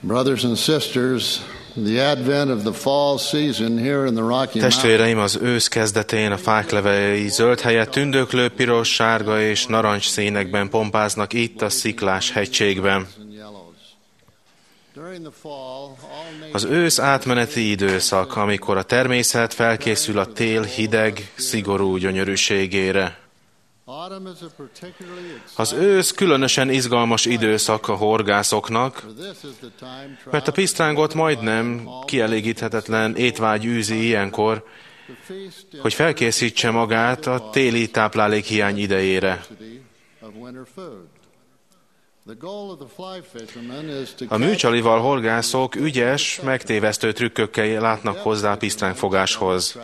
Brothers and sisters, the advent of the fall season here in the Rocky Mountains. Testvéreim, az ősz kezdetén a fák levelei zöld helyett tündöklő piros, sárga és narancs színekben pompáznak itt a Sziklás hegységben. Az ősz átmeneti időszak, amikor a természet felkészül a tél hideg, szigorú gyönyörűségére. Az ősz különösen izgalmas időszak a horgászoknak, mert a pisztrángot majdnem kielégíthetetlen étvágy űzi ilyenkor, hogy felkészítse magát a téli táplálékhiány idejére. A műcsalival horgászok ügyes, megtévesztő trükkökkel látnak hozzá a pisztrángfogáshoz.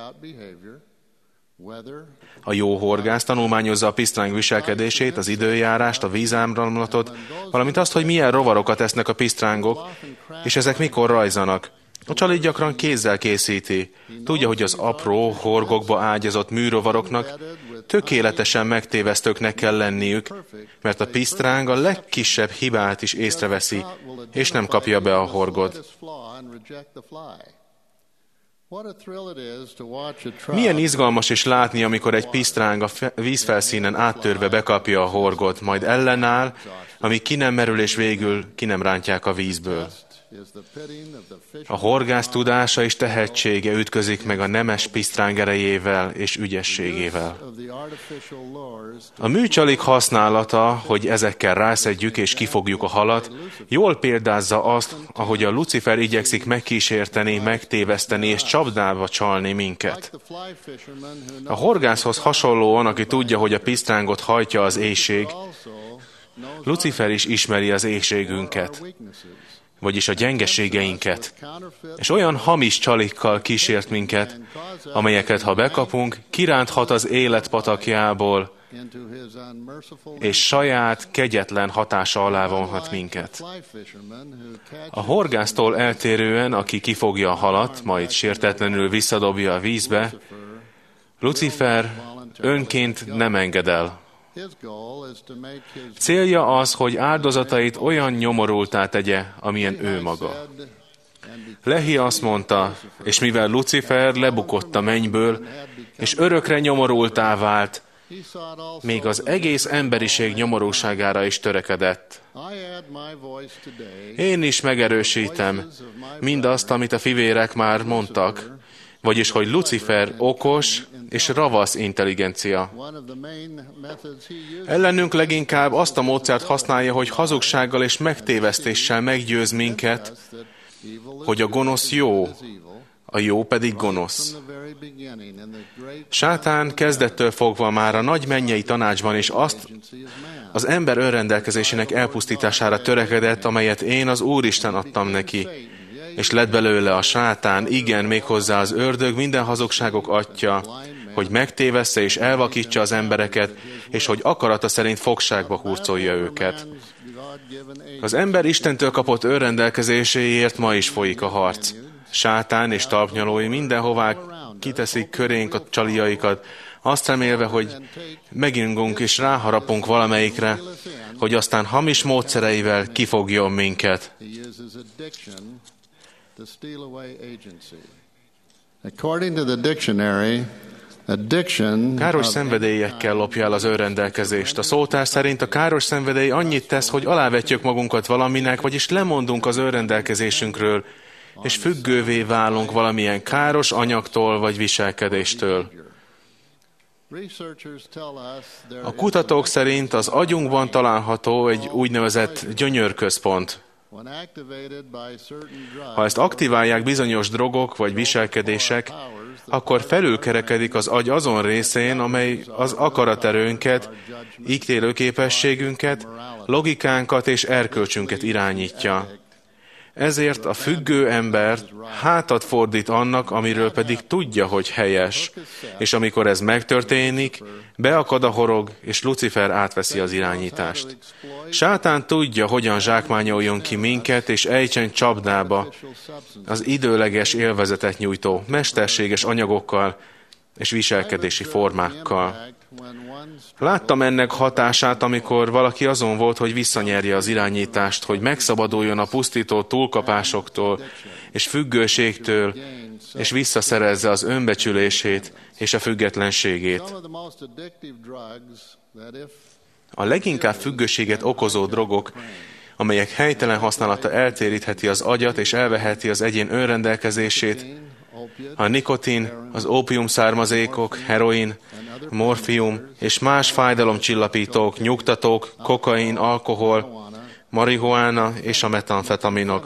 A jó horgász tanulmányozza a pisztráng viselkedését, az időjárást, a vízáramlatot, valamint azt, hogy milyen rovarokat esznek a pisztrángok, és ezek mikor rajzanak. A csali gyakran kézzel készíti. Tudja, hogy az apró, horgokba ágyazott műrovaroknak tökéletesen megtévesztőknek kell lenniük, mert a pisztráng a legkisebb hibát is észreveszi, és nem kapja be a horgot. Milyen izgalmas is látni, amikor egy pisztráng a vízfelszínen áttörve bekapja a horgot, majd ellenáll, amíg ki nem merül és végül ki nem rántják a vízből. A horgász tudása és tehetsége ütközik meg a nemes pisztráng erejével és ügyességével. A műcsalik használata, hogy ezekkel rászedjük és kifogjuk a halat, jól példázza azt, ahogy a Lucifer igyekszik megkísérteni, megtéveszteni és csapdába csalni minket. A horgászhoz hasonlóan, aki tudja, hogy a pisztrángot hajtja az éhség, Lucifer is ismeri az éhségünket, vagyis a gyengeségeinket, és olyan hamis csalikkal kísért minket, amelyeket, ha bekapunk, kiránthat az élet patakjából, és saját kegyetlen hatása alá vonhat minket. A horgásztól eltérően, aki kifogja a halat, majd sértetlenül visszadobja a vízbe, Lucifer önként nem enged el. Célja az, hogy áldozatait olyan nyomorultá tegye, amilyen ő maga. Lehi azt mondta, és mivel Lucifer lebukott a mennyből, és örökre nyomorultá vált, még az egész emberiség nyomorúságára is törekedett. Én is megerősítem mindazt, amit a fivérek már mondtak, vagyis, hogy Lucifer okos és ravasz intelligencia. Ellenünk leginkább azt a módszert használja, hogy hazugsággal és megtévesztéssel meggyőz minket, hogy a gonosz jó, a jó pedig gonosz. Sátán kezdettől fogva már a nagy mennyei tanácsban is azt az ember önrendelkezésének elpusztítására törekedett, amelyet én az Úristen adtam neki, és lett belőle a sátán, igen, méghozzá az ördög minden hazugságok atya, hogy megtévessze és elvakítsa az embereket, és hogy akarata szerint fogságba hurcolja őket. Az ember Istentől kapott önrendelkezéséért ma is folyik a harc. Sátán és talpnyalói mindenhová kiteszik körénk a csaliaikat, azt remélve, hogy megingunk és ráharapunk valamelyikre, hogy aztán hamis módszereivel kifogjon minket. According to the dictionary, addiction káros szenvedélyekkel lopja el az önrendelkezést. A szótár szerint a káros szenvedély annyit tesz, hogy alávetjük magunkat valaminek, vagyis lemondunk az önrendelkezésünkről, és függővé válunk valamilyen káros anyagtól vagy viselkedéstől. A kutatók szerint az agyunkban található egy úgynevezett gyönyörközpont. Ha ezt aktiválják bizonyos drogok vagy viselkedések, akkor felülkerekedik az agy azon részén, amely az akaraterőnket, ítélőképességünket, logikánkat és erkölcsünket irányítja. Ezért a függő ember hátat fordít annak, amiről pedig tudja, hogy helyes, és amikor ez megtörténik, beakad a horog, és Lucifer átveszi az irányítást. Sátán tudja, hogyan zsákmányoljon ki minket, és ejtsen csapdába az időleges élvezetet nyújtó, mesterséges anyagokkal, és viselkedési formákkal. Láttam ennek hatását, amikor valaki azon volt, hogy visszanyerje az irányítást, hogy megszabaduljon a pusztító túlkapásoktól és függőségtől, és visszaszerezze az önbecsülését és a függetlenségét. A leginkább függőséget okozó drogok, amelyek helytelen használata eltérítheti az agyat és elveheti az egyén önrendelkezését, a nikotin, az ópium származékok, heroin, morfium és más fájdalomcsillapítók, nyugtatók, kokain, alkohol, marihuána és a metamfetaminok.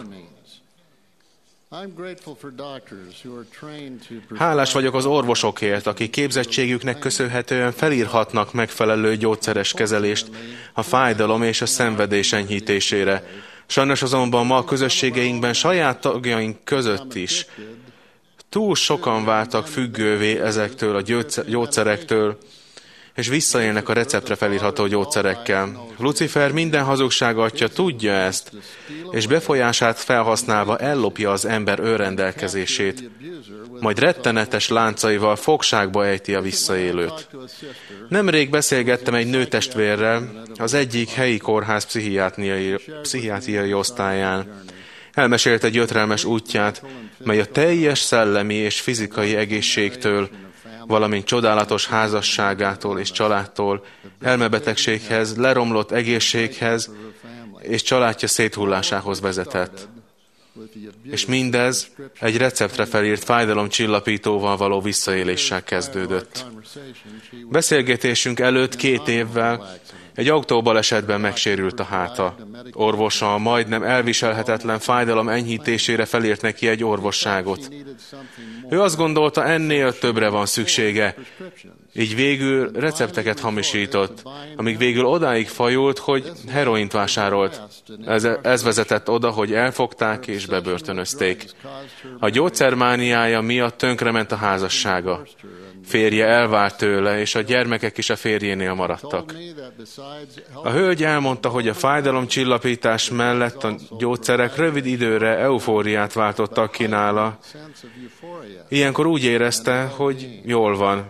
Hálás vagyok az orvosokért, akik képzettségüknek köszönhetően felírhatnak megfelelő gyógyszeres kezelést a fájdalom és a szenvedés enyhítésére. Sajnos azonban ma a közösségeinkben saját tagjaink között is túl sokan váltak függővé ezektől a gyógyszerektől, és visszaélnek a receptre felírható gyógyszerekkel. Lucifer minden hazugság atya tudja ezt, és befolyását felhasználva ellopja az ember önrendelkezését, majd rettenetes láncaival fogságba ejti a visszaélőt. Nemrég beszélgettem egy nőtestvérrel az egyik helyi kórház pszichiátriai osztályán. Elmesélte gyötrelmes útját, mely a teljes szellemi és fizikai egészségtől, valamint csodálatos házasságától és családtól, elmebetegséghez, leromlott egészséghez és családja széthullásához vezetett. És mindez egy receptre felírt fájdalomcsillapítóval való visszaéléssel kezdődött. Beszélgetésünk előtt 2 évvel egy autóbalesetben megsérült a háta. Orvosa a majdnem elviselhetetlen fájdalom enyhítésére felírt neki egy orvosságot. Ő azt gondolta, ennél többre van szüksége. Így végül recepteket hamisított, amíg végül odáig fajult, hogy heroint vásárolt. Ez vezetett oda, hogy elfogták és bebörtönözték. A gyógyszermániája miatt tönkrement a házassága. Férje elvált tőle, és a gyermekek is a férjénél maradtak. A hölgy elmondta, hogy a fájdalomcsillapítás mellett a gyógyszerek rövid időre eufóriát váltottak ki nála. Ilyenkor úgy érezte, hogy jól van.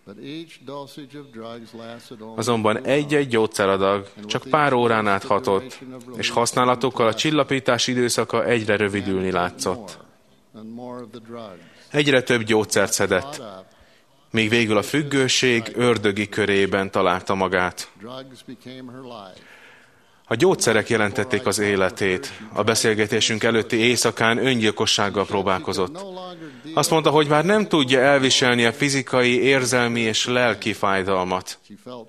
Azonban egy-egy gyógyszeradag csak pár órán át hatott, és használatukkal a csillapítás időszaka egyre rövidülni látszott. Egyre több gyógyszert szedett, míg végül a függőség ördögi körében találta magát. A gyógyszerek jelentették az életét. A beszélgetésünk előtti éjszakán öngyilkossággal próbálkozott. Azt mondta, hogy már nem tudja elviselni a fizikai, érzelmi és lelki fájdalmat.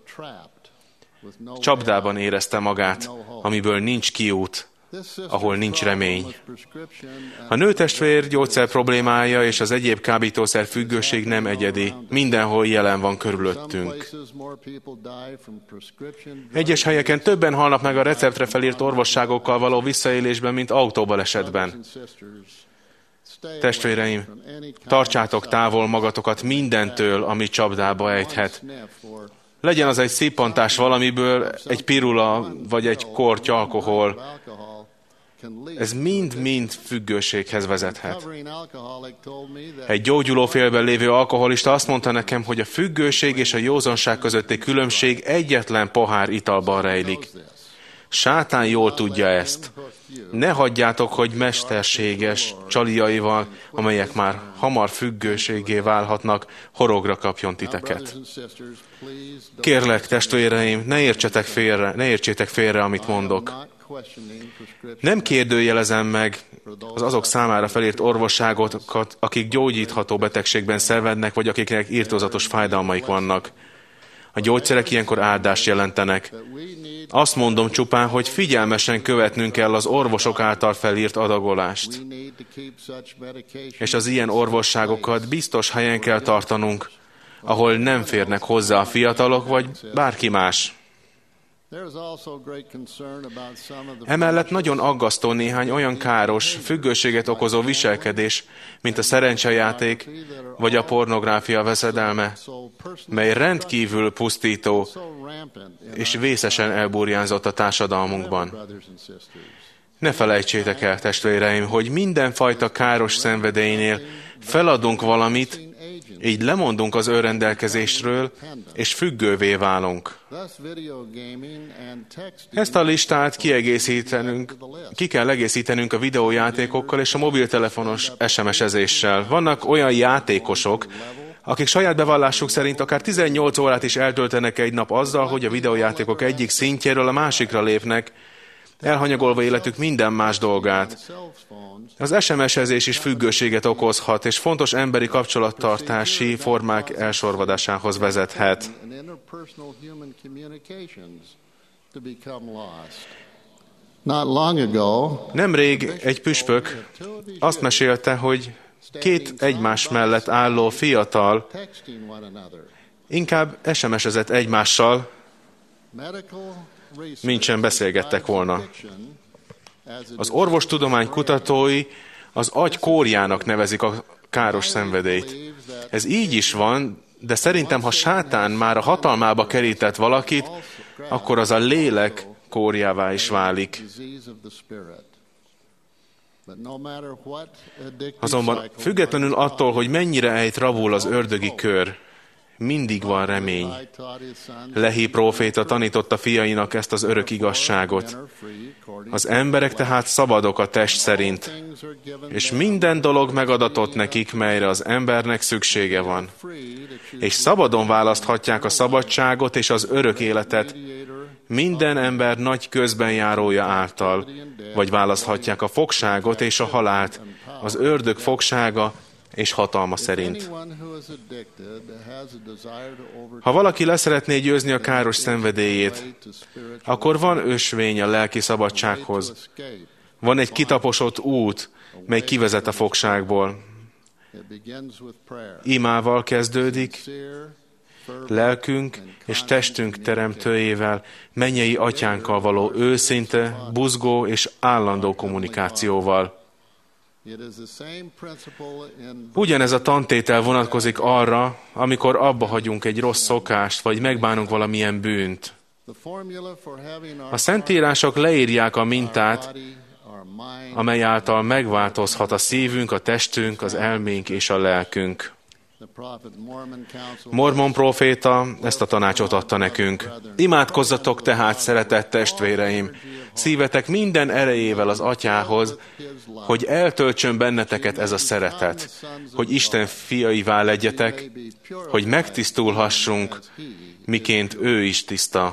Csapdában érezte magát, amiből nincs kiút, ahol nincs remény. A nőtestvér gyógyszer problémája és az egyéb kábítószer függőség nem egyedi, mindenhol jelen van körülöttünk. Egyes helyeken többen halnak meg a receptre felírt orvosságokkal való visszaélésben, mint autóbalesetben. Testvéreim, tartsátok távol magatokat mindentől, ami csapdába ejthet. Legyen az egy szippantás valamiből, egy pirula vagy egy korty alkohol. Ez mind-mind függőséghez vezethet. Egy gyógyulófélben lévő alkoholista azt mondta nekem, hogy a függőség és a józanság közötti különbség egyetlen pohár italban rejlik. Sátán jól tudja ezt. Ne hagyjátok, hogy mesterséges csaliaival, amelyek már hamar függőségé válhatnak, horogra kapjon titeket. Kérlek, testvéreim, ne értsétek félre, amit mondok. Nem kérdőjelezem meg az azok számára felírt orvosságokat, akik gyógyítható betegségben szenvednek, vagy akiknek irtózatos fájdalmaik vannak. A gyógyszerek ilyenkor áldást jelentenek. Azt mondom csupán, hogy figyelmesen követnünk kell az orvosok által felírt adagolást. És az ilyen orvosságokat biztos helyen kell tartanunk, ahol nem férnek hozzá a fiatalok, vagy bárki más. Emellett nagyon aggasztó néhány olyan káros, függőséget okozó viselkedés, mint a szerencsejáték vagy a pornográfia veszedelme, mely rendkívül pusztító és vészesen elburjánzott a társadalmunkban. Ne felejtsétek el, testvéreim, hogy mindenfajta káros szenvedélynél feladunk valamit, Így lemondunk az önrendelkezésről, és függővé válunk. Ezt a listát ki kell egészítenünk a videójátékokkal és a mobiltelefonos SMS-ezéssel. Vannak olyan játékosok, akik saját bevallásuk szerint akár 18 órát is eltöltenek egy nap azzal, hogy a videójátékok egyik szintjéről a másikra lépnek, elhanyagolva életük minden más dolgát. Az SMS-ezés is függőséget okozhat, és fontos emberi kapcsolattartási formák elsorvadásához vezethet. Nemrég egy püspök azt mesélte, hogy két egymás mellett álló fiatal inkább SMS-ezett egymással, mintsem beszélgettek volna. Az orvostudomány kutatói az agy kórjának nevezik a káros szenvedélyt. Ez így is van, de szerintem, ha sátán már a hatalmába kerített valakit, akkor az a lélek kórjává is válik. Azonban függetlenül attól, hogy mennyire ejt rabul az ördögi kör, mindig van remény. Lehi próféta tanította fiainak ezt az örök igazságot. Az emberek tehát szabadok a test szerint, és minden dolog megadatott nekik, melyre az embernek szüksége van. És szabadon választhatják a szabadságot és az örök életet minden ember nagy közbenjárója által, vagy választhatják a fogságot és a halált, az ördög fogsága és hatalma szerint. Ha valaki leszeretné győzni a káros szenvedélyét, akkor van ösvény a lelki szabadsághoz. Van egy kitaposott út, mely kivezet a fogságból. Imával kezdődik, lelkünk és testünk teremtőjével, mennyei atyánkkal való őszinte, buzgó és állandó kommunikációval. Ugyanez a tantétel vonatkozik arra, amikor abba hagyunk egy rossz szokást, vagy megbánunk valamilyen bűnt. A szentírások leírják a mintát, amely által megváltozhat a szívünk, a testünk, az elménk és a lelkünk. Mormon próféta ezt a tanácsot adta nekünk. Imádkozzatok tehát, szeretett testvéreim, szívetek minden erejével az Atyához, hogy eltöltsön benneteket ez a szeretet, hogy Isten fiaivá legyetek, hogy megtisztulhassunk, miként ő is tiszta.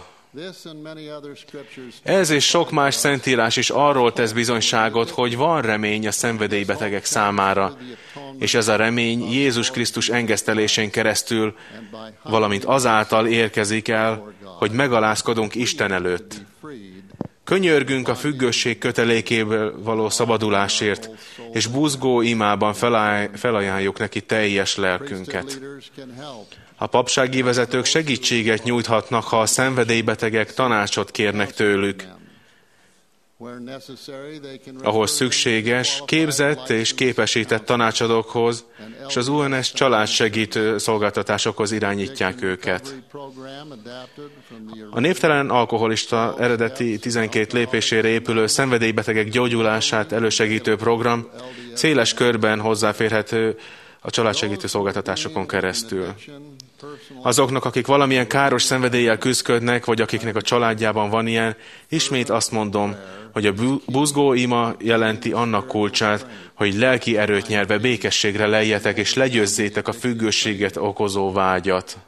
Ez és sok más szentírás is arról tesz bizonyságot, hogy van remény a szenvedélybetegek számára, és ez a remény Jézus Krisztus engesztelésén keresztül, valamint azáltal érkezik el, hogy megalázkodunk Isten előtt. Könyörgünk a függőség kötelékéből való szabadulásért, és buzgó imában felajánljuk neki teljes lelkünket. A papsági vezetők segítséget nyújthatnak, ha a szenvedélybetegek tanácsot kérnek tőlük. Ahol szükséges, képzett és képesített tanácsadókhoz és az UNS családsegítő szolgáltatásokhoz irányítják őket. A névtelen alkoholista eredeti 12 lépésére épülő szenvedélybetegek gyógyulását elősegítő program széles körben hozzáférhető a családsegítő szolgáltatásokon keresztül. Azoknak, akik valamilyen káros szenvedéllyel küzdködnek, vagy akiknek a családjában van ilyen, ismét azt mondom, hogy a buzgó ima jelenti annak kulcsát, hogy lelki erőt nyerve békességre lejjetek, és legyőzzétek a függőséget okozó vágyat.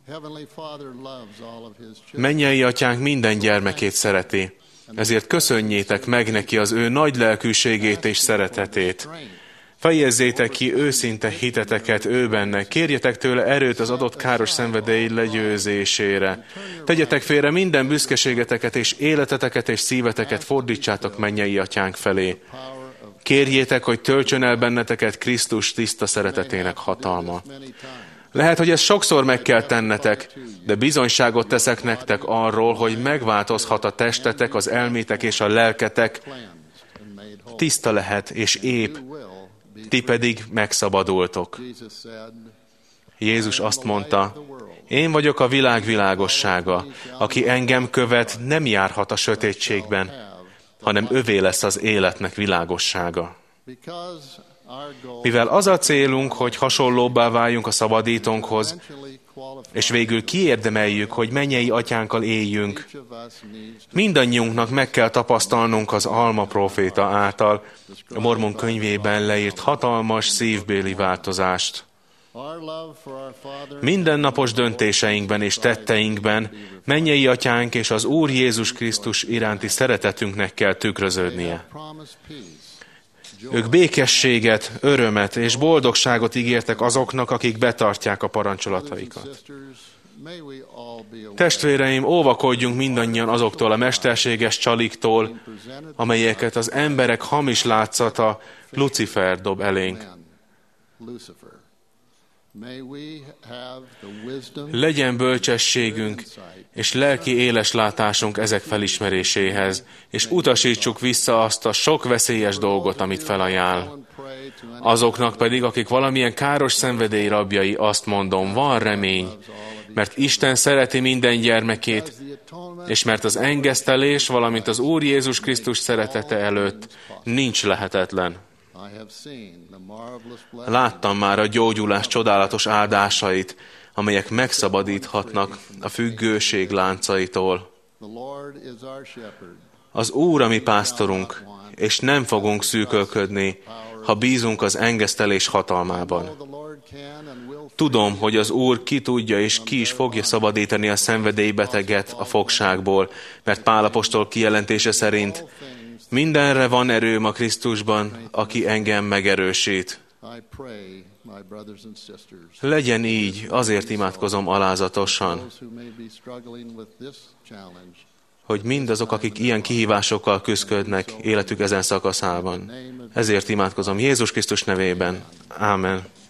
Mennyei atyánk minden gyermekét szereti, ezért köszönjétek meg neki az ő nagy lelkűségét és szeretetét. Fejezzétek ki őszinte hiteteket ő benne, kérjetek tőle erőt az adott káros szenvedély legyőzésére. Tegyetek félre minden büszkeségeteket és életeteket és szíveteket fordítsátok mennyei atyánk felé. Kérjétek, hogy töltsön el benneteket Krisztus tiszta szeretetének hatalma. Lehet, hogy ezt sokszor meg kell tennetek, de bizonyságot teszek nektek arról, hogy megváltozhat a testetek, az elmétek és a lelketek, tiszta lehet és ép, ti pedig megszabadultok. Jézus azt mondta, én vagyok a világ világossága, aki engem követ, nem járhat a sötétségben, hanem övé lesz az életnek világossága. Mivel az a célunk, hogy hasonlóbbá váljunk a szabadítónkhoz, és végül kiérdemeljük, hogy mennyei atyánkkal éljünk, mindannyiunknak meg kell tapasztalnunk az Alma próféta által a Mormon könyvében leírt hatalmas szívbéli változást. Mindennapos döntéseinkben és tetteinkben mennyei atyánk és az Úr Jézus Krisztus iránti szeretetünknek kell tükröződnie. Ők békességet, örömet és boldogságot ígértek azoknak, akik betartják a parancsolataikat. Testvéreim, óvakodjunk mindannyian azoktól a mesterséges csaliktól, amelyeket az emberek hamis látszata, Lucifer dob elénk. Legyen bölcsességünk és lelki éleslátásunk ezek felismeréséhez, és utasítsuk vissza azt a sok veszélyes dolgot, amit felajánl. Azoknak pedig, akik valamilyen káros szenvedély rabjai, azt mondom, van remény, mert Isten szereti minden gyermekét, és mert az engesztelés, valamint az Úr Jézus Krisztus szeretete előtt nincs lehetetlen. Láttam már a gyógyulás csodálatos áldásait, amelyek megszabadíthatnak a függőség láncaitól. Az Úr a mi pásztorunk, és nem fogunk szűkölködni, ha bízunk az engesztelés hatalmában. Tudom, hogy az Úr ki tudja és ki is fogja szabadítani a szenvedélybeteget a fogságból, mert Pál apostol kijelentése szerint mindenre van erőm a Krisztusban, aki engem megerősít. Legyen így, azért imádkozom alázatosan, hogy mindazok, akik ilyen kihívásokkal küzdködnek életük ezen szakaszában. Ezért imádkozom Jézus Krisztus nevében. Ámen.